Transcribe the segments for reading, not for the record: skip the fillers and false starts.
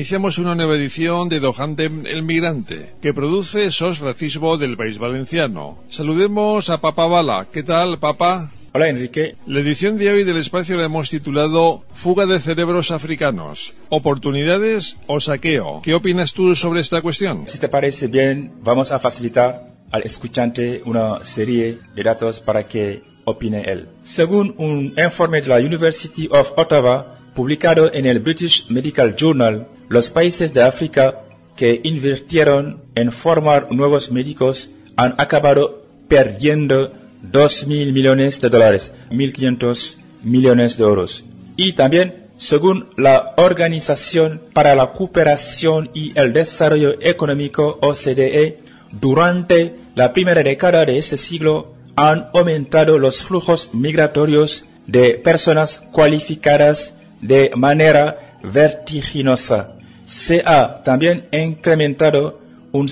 iniciamos una nueva edición de Dojantem el Migrante, que produce SOS Racismo del País Valenciano. Saludemos a Papa Bala. ¿Qué tal, Papa? Hola, Enrique. La edición de hoy del espacio la hemos titulado Fuga de cerebros africanos, oportunidades o saqueo. ¿Qué opinas tú sobre esta cuestión? Si te parece bien, vamos a facilitar al escuchante una serie de datos para que opine él. Según un informe de la University of Ottawa, publicado en el British Medical Journal, los países de África que invirtieron en formar nuevos médicos han acabado perdiendo 2.000 millones de dólares, 1.500 millones de euros. Y también, según la Organización para la Cooperación y el Desarrollo Económico, OCDE, durante la primera década de este siglo han aumentado los flujos migratorios de personas cualificadas de manera vertiginosa. Se ha también incrementado un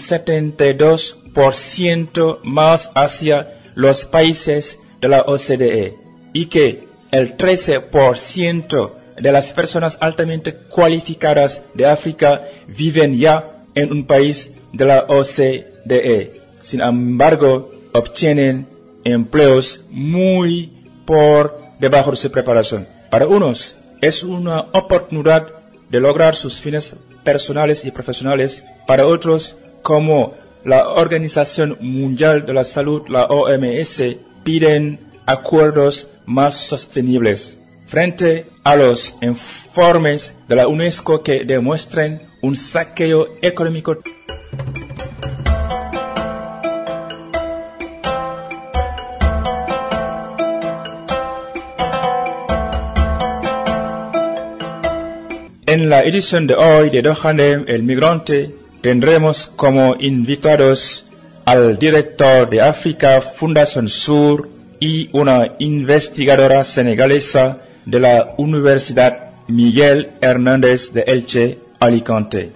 72% más hacia los países de la OCDE y que el 13% de las personas altamente cualificadas de África viven ya en un país de la OCDE. Sin embargo, obtienen empleos muy por debajo de su preparación. Para unos, es una oportunidad de lograr sus fines personales y profesionales. Para otros, como la Organización Mundial de la Salud, la OMS, piden acuerdos más sostenibles. Frente a los informes de la UNESCO que demuestran un saqueo económico en la edición de hoy de Dojantem el Migrante tendremos como invitados al director de Africa Fundación Sur y una investigadora senegalesa de la Universidad Miguel Hernández de Elche, Alicante.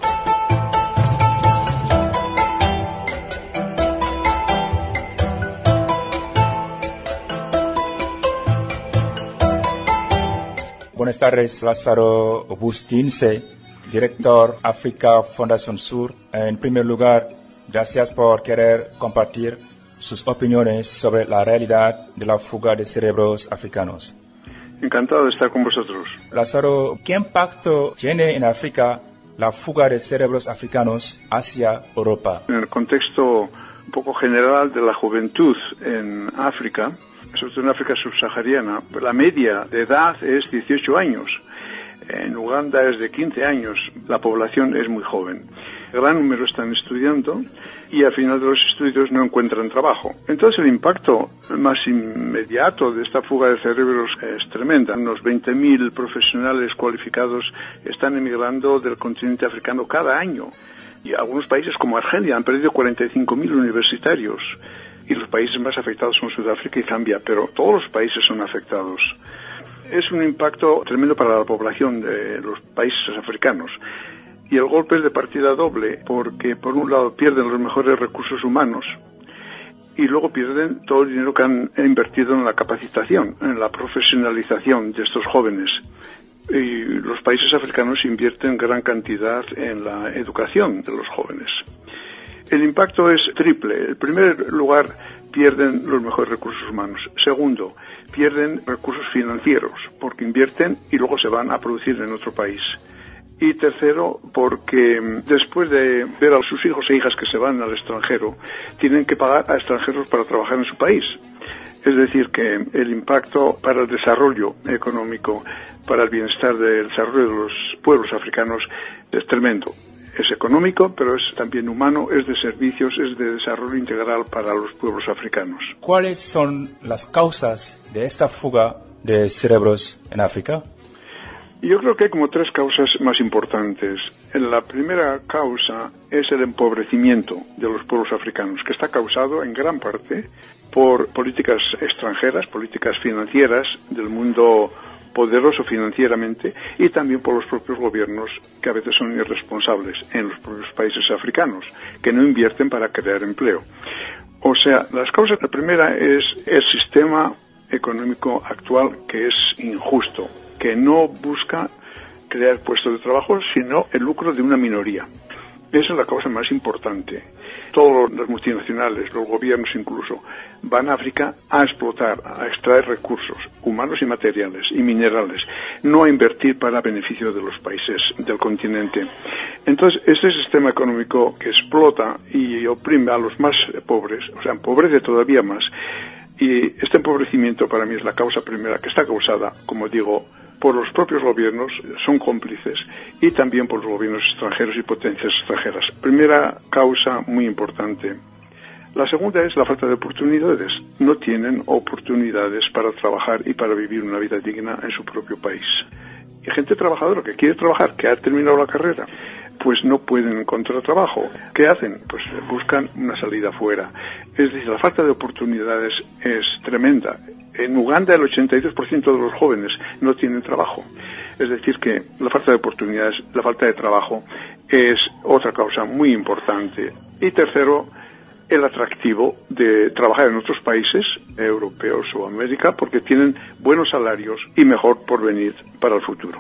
Buenas tardes, Lázaro Bustince, director África Fundación Sur. En primer lugar, gracias por querer compartir sus opiniones sobre la realidad de la fuga de cerebros africanos. Encantado de estar con vosotros. Lázaro, ¿qué impacto tiene en África la fuga de cerebros africanos hacia Europa? En el contexto un poco general de la juventud en África, sobre todo en África subsahariana, la media de edad es 18 años. En Uganda es de 15 años. La población es muy joven. Gran número están estudiando y al final de los estudios no encuentran trabajo. Entonces el impacto más inmediato de esta fuga de cerebros es tremenda. Unos 20.000 profesionales cualificados están emigrando del continente africano cada año. Y algunos países como Argelia han perdido 45.000 universitarios. Y los países más afectados son Sudáfrica y Zambia, pero todos los países son afectados. Es un impacto tremendo para la población de los países africanos. Y el golpe es de partida doble, porque por un lado pierden los mejores recursos humanos y luego pierden todo el dinero que han invertido en la capacitación, en la profesionalización de estos jóvenes. Y los países africanos invierten gran cantidad en la educación de los jóvenes. El impacto es triple. En primer lugar, pierden los mejores recursos humanos. Segundo, pierden recursos financieros, porque invierten y luego se van a producir en otro país. Y tercero, porque después de ver a sus hijos e hijas que se van al extranjero, tienen que pagar a extranjeros para trabajar en su país. Es decir, que el impacto para el desarrollo económico, para el bienestar del desarrollo de los pueblos africanos es tremendo. Es económico, pero es también humano, es de servicios, es de desarrollo integral para los pueblos africanos. ¿Cuáles son las causas de esta fuga de cerebros en África? Yo creo que hay como tres causas más importantes. La primera causa es el empobrecimiento de los pueblos africanos, que está causado en gran parte por políticas extranjeras, políticas financieras del mundo poderoso financieramente y también por los propios gobiernos que a veces son irresponsables en los propios países africanos, que no invierten para crear empleo. O sea, las causas, la primera es el sistema económico actual que es injusto, que no busca crear puestos de trabajo, sino el lucro de una minoría. Esa es la causa más importante. Todos los multinacionales, los gobiernos incluso, van a África a explotar, a extraer recursos humanos y materiales y minerales, no a invertir para beneficio de los países del continente. Entonces, este sistema económico que explota y oprime a los más pobres, o sea, empobrece todavía más, y este empobrecimiento para mí es la causa primera, que está causada, como digo, por los propios gobiernos, son cómplices, y también por los gobiernos extranjeros y potencias extranjeras. Primera causa muy importante. La segunda es la falta de oportunidades. No tienen oportunidades para trabajar y para vivir una vida digna en su propio país. Y gente trabajadora que quiere trabajar, que ha terminado la carrera, pues no pueden encontrar trabajo. ¿Qué hacen? Pues buscan una salida fuera. Es decir, la falta de oportunidades es tremenda. En Uganda el 82% de los jóvenes no tienen trabajo. Es decir, que la falta de oportunidades, la falta de trabajo es otra causa muy importante. Y tercero, el atractivo de trabajar en otros países, europeos o América, porque tienen buenos salarios y mejor porvenir para el futuro.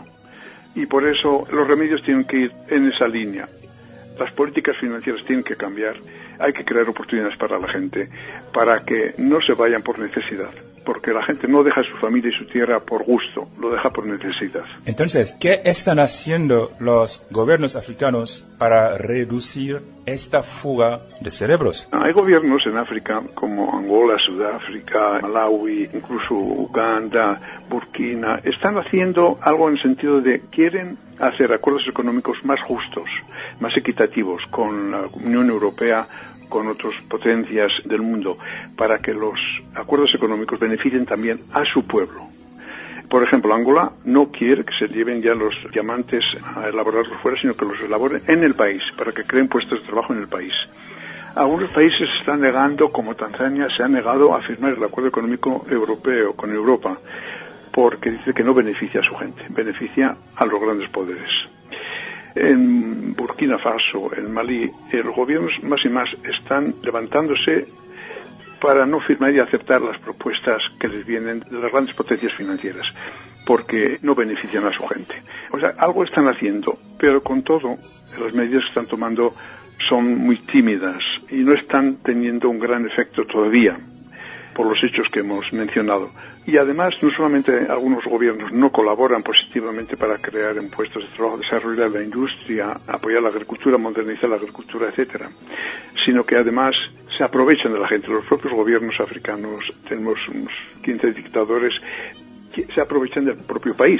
Y por eso los remedios tienen que ir en esa línea. Las políticas financieras tienen que cambiar. Hay que crear oportunidades para la gente, para que no se vayan por necesidad, porque la gente no deja su familia y su tierra por gusto, lo deja por necesidad. Entonces, ¿qué están haciendo los gobiernos africanos para reducir esta fuga de cerebros? Hay gobiernos en África como Angola, Sudáfrica, Malawi, incluso Uganda, Burkina, están haciendo algo en el sentido de quieren hacer acuerdos económicos más justos, más equitativos con la Unión Europea, con otras potencias del mundo, para que los acuerdos económicos beneficien también a su pueblo. Por ejemplo, Angola no quiere que se lleven ya los diamantes a elaborarlos fuera, sino que los elaboren en el país, para que creen puestos de trabajo en el país. Algunos países se están negando, como Tanzania, se ha negado a firmar el acuerdo económico europeo con Europa, porque dice que no beneficia a su gente, beneficia a los grandes poderes. En Burkina Faso, en Malí, los gobiernos más y más están levantándose para no firmar y aceptar las propuestas que les vienen de las grandes potencias financieras, porque no benefician a su gente. O sea, algo están haciendo, pero con todo, las medidas que están tomando son muy tímidas y no están teniendo un gran efecto todavía, por los hechos que hemos mencionado. Y además, no solamente algunos gobiernos no colaboran positivamente para crear puestos de trabajo, desarrollar la industria, apoyar la agricultura, modernizar la agricultura, etcétera, sino que además se aprovechan de la gente. Los propios gobiernos africanos, tenemos unos 15 dictadores que se aprovechan del propio país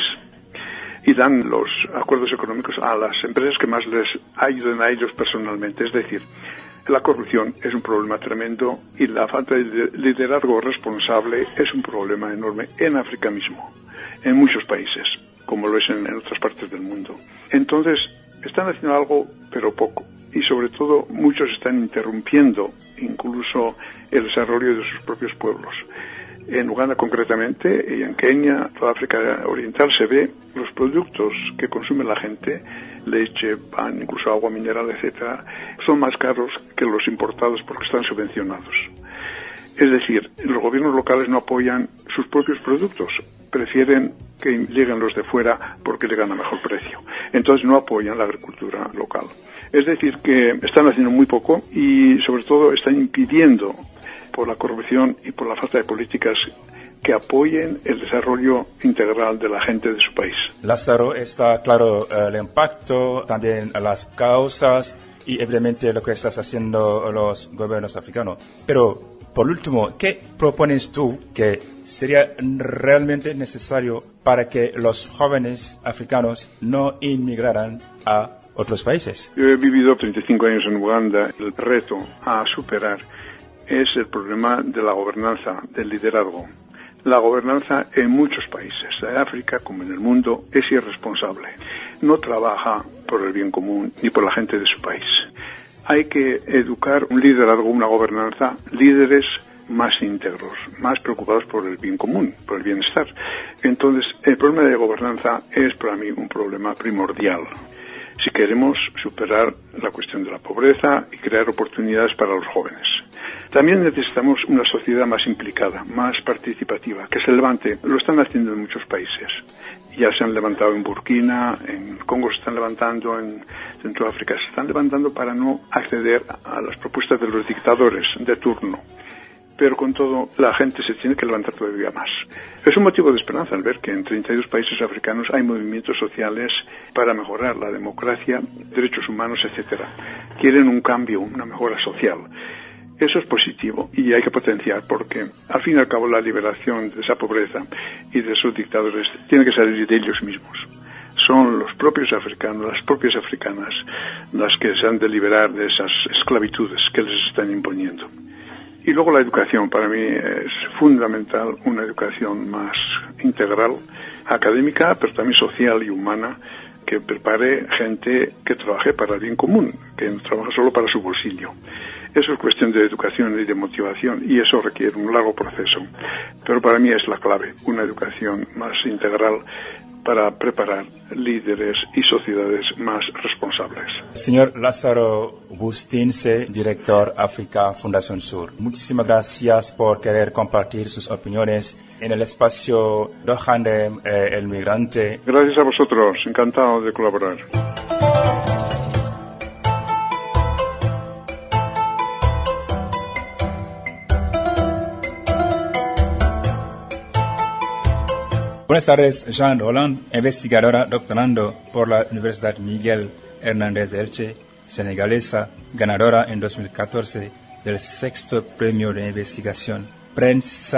y dan los acuerdos económicos a las empresas que más les ayuden a ellos personalmente. Es decir, la corrupción es un problema tremendo y la falta de liderazgo responsable es un problema enorme en África mismo, en muchos países, como lo es en otras partes del mundo. Entonces, están haciendo algo, pero poco. Y sobre todo, muchos están interrumpiendo incluso el desarrollo de sus propios pueblos. En Uganda concretamente y en Kenia, toda África Oriental, se ve los productos que consume la gente, leche, pan, incluso agua mineral, etcétera, son más caros que los importados porque están subvencionados. Es decir, los gobiernos locales no apoyan sus propios productos, prefieren que lleguen los de fuera porque llegan a mejor precio. Entonces no apoyan la agricultura local. Es decir, que están haciendo muy poco y sobre todo están impidiendo, por la corrupción y por la falta de políticas, que apoyen el desarrollo integral de la gente de su país. Lázaro, está claro el impacto, también las causas y evidentemente lo que estás haciendo los gobiernos africanos. Pero, por último, ¿qué propones tú que sería realmente necesario para que los jóvenes africanos no inmigraran a otros países? Yo he vivido 35 años en Uganda. El reto a superar es el problema de la gobernanza, del liderazgo. La gobernanza en muchos países, en África como en el mundo, es irresponsable. No trabaja por el bien común ni por la gente de su país. Hay que educar un liderazgo, una gobernanza, líderes más íntegros, más preocupados por el bien común, por el bienestar. Entonces, el problema de gobernanza es para mí un problema primordial si queremos superar la cuestión de la pobreza y crear oportunidades para los jóvenes. También necesitamos una sociedad más implicada, más participativa, que se levante. Lo están haciendo en muchos países. Ya se han levantado en Burkina, en Congo se están levantando, en Centroáfrica se están levantando para no acceder a las propuestas de los dictadores de turno. Pero con todo, la gente se tiene que levantar todavía más. Es un motivo de esperanza al ver que en 32 países africanos hay movimientos sociales para mejorar la democracia, derechos humanos, etcétera. Quieren un cambio, una mejora social. Eso es positivo y hay que potenciar porque, al fin y al cabo, la liberación de esa pobreza y de esos dictadores tiene que salir de ellos mismos. Son los propios africanos, las propias africanas, las que se han de liberar de esas esclavitudes que les están imponiendo. Y luego la educación, para mí es fundamental una educación más integral, académica, pero también social y humana, que prepare gente que trabaje para el bien común, que no trabaje solo para su bolsillo. Eso es cuestión de educación y de motivación, y eso requiere un largo proceso. Pero para mí es la clave, una educación más integral para preparar líderes y sociedades más responsables. Señor Lázaro Bustince, director África Fundación Sur, muchísimas gracias por querer compartir sus opiniones en el espacio Dohandem, el migrante. Gracias a vosotros, encantado de colaborar. Buenas tardes, Jean Roland, investigadora doctorando por la Universidad Miguel Hernández de Elche, senegalesa, ganadora en 2014 del 6º premio de investigación Prince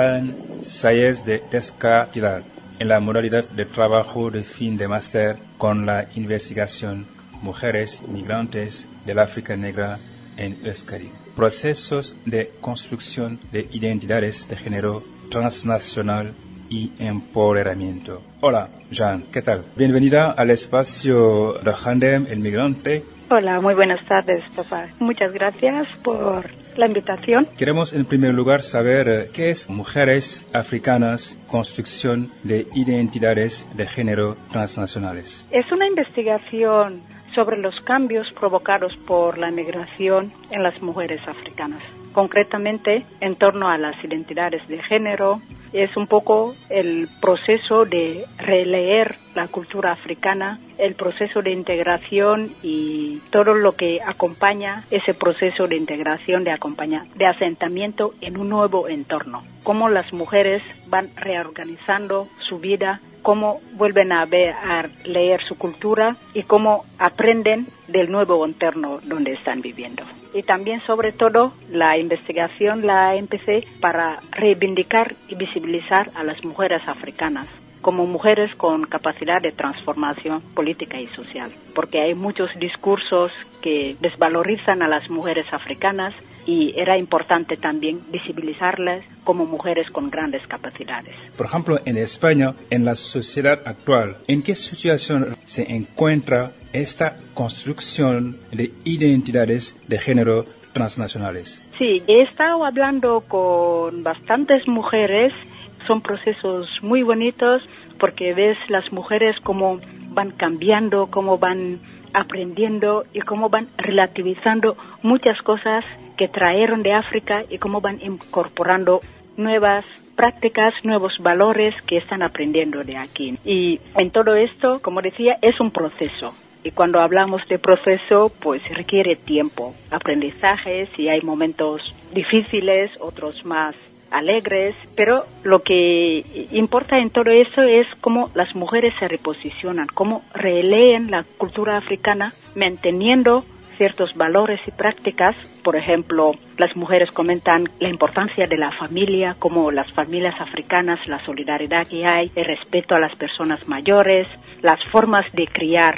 Sayes de Descartes en la modalidad de trabajo de fin de máster con la investigación Mujeres migrantes del África negra en Euskadi. Procesos de construcción de identidades de género transnacional y empoderamiento. Hola, Jean, ¿qué tal? Bienvenida al espacio de Handem, el migrante. Hola, muy buenas tardes, papá. Muchas gracias por la invitación. Queremos en primer lugar saber qué es Mujeres Africanas, construcción de identidades de género transnacionales. Es una investigación sobre los cambios provocados por la migración en las mujeres africanas. Concretamente, en torno a las identidades de género, es un poco el proceso de releer la cultura africana, el proceso de integración y todo lo que acompaña ese proceso de integración, de asentamiento en un nuevo entorno. Cómo las mujeres van reorganizando su vida, cómo vuelven a leer su cultura y cómo aprenden del nuevo entorno donde están viviendo. Y también, sobre todo, la investigación la empecé para reivindicar y visibilizar a las mujeres africanas como mujeres con capacidad de transformación política y social, porque hay muchos discursos que desvalorizan a las mujeres africanas y era importante también visibilizarlas como mujeres con grandes capacidades. Por ejemplo, en España, en la sociedad actual, ¿en qué situación se encuentra esta construcción de identidades de género transnacionales? Sí, he estado hablando con bastantes mujeres. Son procesos muy bonitos porque ves las mujeres cómo van cambiando, cómo van aprendiendo y cómo van relativizando muchas cosas que trajeron de África y cómo van incorporando nuevas prácticas, nuevos valores que están aprendiendo de aquí. Y en todo esto, como decía, es un proceso. Y cuando hablamos de proceso, pues requiere tiempo, aprendizajes, y hay momentos difíciles, otros más alegres, pero lo que importa en todo eso es cómo las mujeres se reposicionan, cómo releen la cultura africana, manteniendo ciertos valores y prácticas. Por ejemplo, las mujeres comentan la importancia de la familia, como las familias africanas, la solidaridad que hay, el respeto a las personas mayores, las formas de criar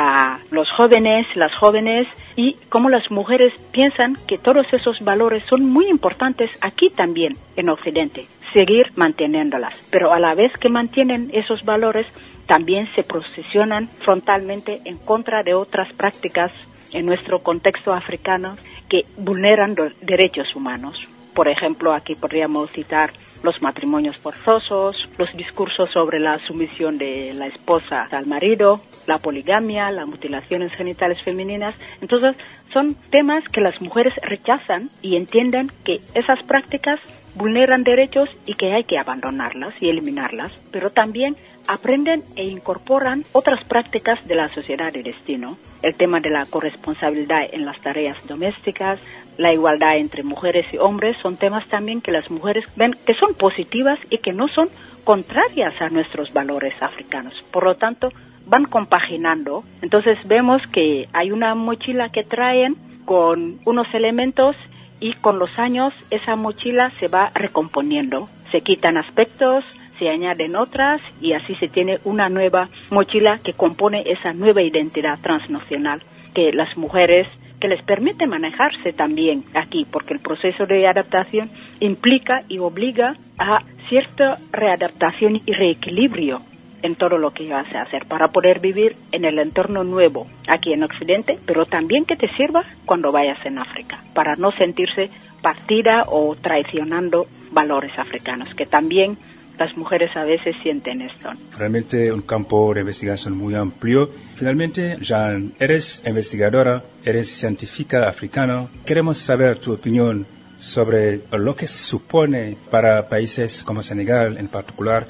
a los jóvenes, las jóvenes, y cómo las mujeres piensan que todos esos valores son muy importantes aquí también en Occidente, seguir manteniéndolas. Pero a la vez que mantienen esos valores, también se posicionan frontalmente en contra de otras prácticas en nuestro contexto africano que vulneran los derechos humanos. Por ejemplo, aquí podríamos citar los matrimonios forzosos, los discursos sobre la sumisión de la esposa al marido, la poligamia, las mutilaciones genitales femeninas. Entonces, son temas que las mujeres rechazan y entienden que esas prácticas vulneran derechos y que hay que abandonarlas y eliminarlas, pero también aprenden e incorporan otras prácticas de la sociedad de destino. El tema de la corresponsabilidad en las tareas domésticas, la igualdad entre mujeres y hombres, son temas también que las mujeres ven que son positivas y que no son contrarias a nuestros valores africanos. Por lo tanto, van compaginando. Entonces vemos que hay una mochila que traen con unos elementos y con los años esa mochila se va recomponiendo. Se quitan aspectos, se añaden otras y así se tiene una nueva mochila que compone esa nueva identidad transnacional que las mujeres, que les permite manejarse también aquí, porque el proceso de adaptación implica y obliga a cierta readaptación y reequilibrio en todo lo que vas a hacer para poder vivir en el entorno nuevo aquí en Occidente, pero también que te sirva cuando vayas en África, para no sentirse partida o traicionando valores africanos, que también las mujeres a veces sienten esto. Realmente un campo de investigación muy amplio. Finalmente, Jeanne, eres investigadora, eres científica africana. Queremos saber tu opinión sobre lo que supone para países como Senegal en particular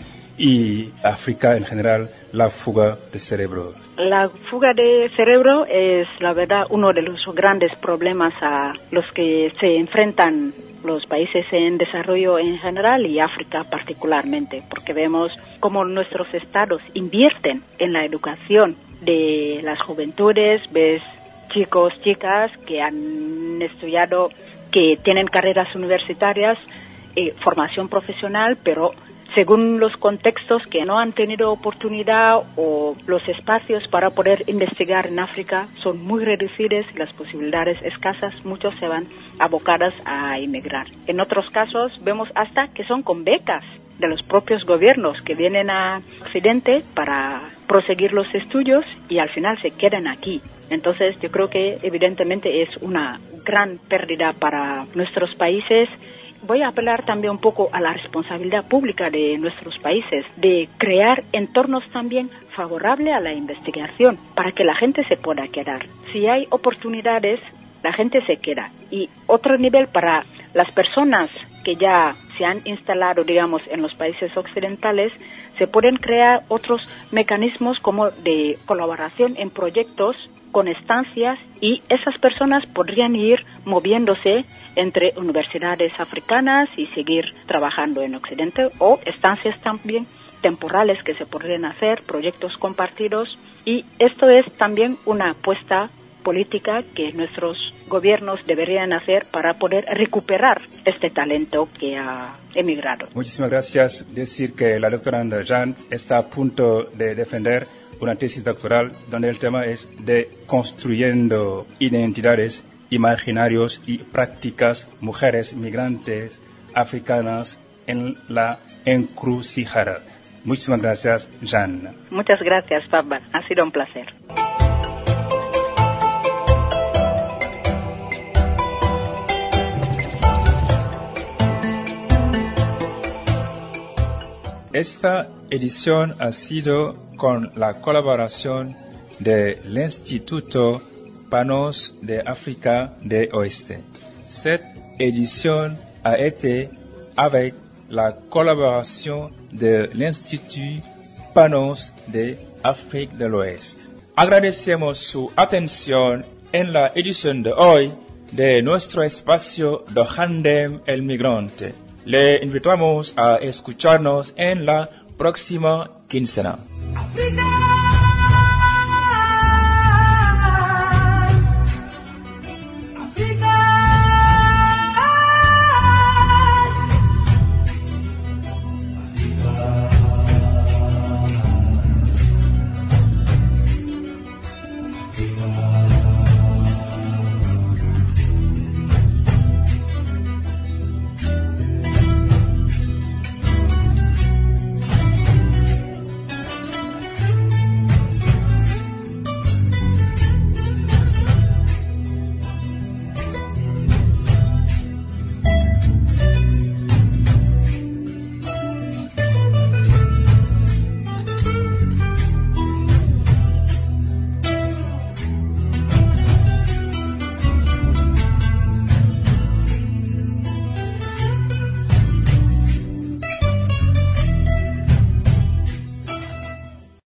y África en general la fuga de cerebro. La fuga de cerebro es, la verdad, uno de los grandes problemas a los que se enfrentan los países en desarrollo en general y África particularmente, porque vemos cómo nuestros estados invierten en la educación de las juventudes, ves chicos, chicas que han estudiado, que tienen carreras universitarias, formación profesional, pero según los contextos que no han tenido oportunidad o los espacios para poder investigar en África son muy reducidos y las posibilidades escasas, muchos se van abocados a emigrar. En otros casos vemos hasta que son con becas de los propios gobiernos que vienen a Occidente para proseguir los estudios y al final se quedan aquí. Entonces yo creo que evidentemente es una gran pérdida para nuestros países. Voy a apelar también un poco a la responsabilidad pública de nuestros países, de crear entornos también favorables a la investigación para que la gente se pueda quedar. Si hay oportunidades, la gente se queda. Y otro nivel para las personas que ya se han instalado, digamos, en los países occidentales, se pueden crear otros mecanismos como de colaboración en proyectos con estancias y esas personas podrían ir moviéndose entre universidades africanas y seguir trabajando en Occidente o estancias también temporales que se podrían hacer, proyectos compartidos y esto es también una apuesta política que nuestros gobiernos deberían hacer para poder recuperar este talento que ha emigrado. Muchísimas gracias. Decir que la doctoranda Jeanne está a punto de defender una tesis doctoral donde el tema es de construyendo identidades, imaginarios y prácticas mujeres migrantes africanas en la encrucijada. Muchísimas gracias, Jeanne. Muchas gracias, Pabba. Ha sido un placer. Esta edición ha sido con la colaboración del Instituto Panos de África de Oeste. Cette édition a été avec la collaboration de l'Institut Panos de África del Oeste. Agradecemos su atención en la edición de hoy de nuestro espacio Dohandem el Migrante. Le invitamos a escucharnos en la próxima quincena. Africa.